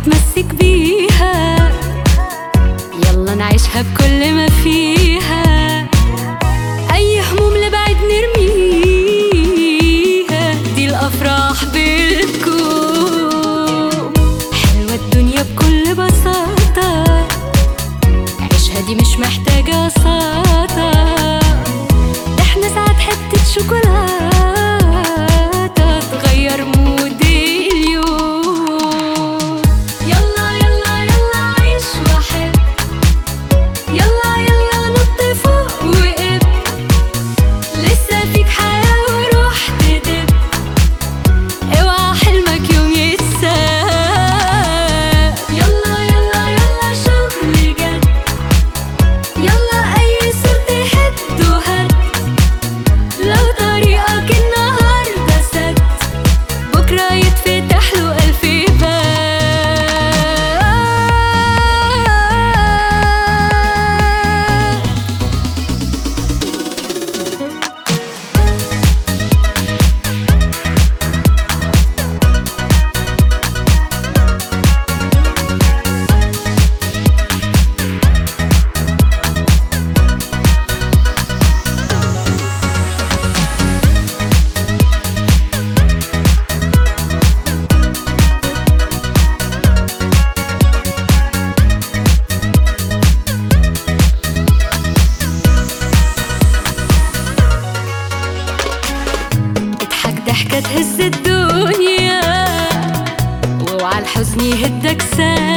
نتمسك بيها، يلا نعيشها بكل ما فيها. أي هموم لبعد نرميها، دي الأفراح بتكون حلوة الدنيا بكل بساطة. عيشها دي مش محتاجة ساطة، احنا ساعات حتة شوكولاتة تغير مود اليوم. يلا يلا يلا عيش وحب، يلا يلا نط فوق وقف، لسه فيك حياة وروح تدب، اوعى حلمك يوم يتساب. يلا يلا يلا شغل جد، يلا أي صوت تحد وهد، لو طريقك النهاردة سد، بكرة يتفتح له ألف باب. ضحكة تهز الدنيا، واوعى الحزن يهدك ثانية.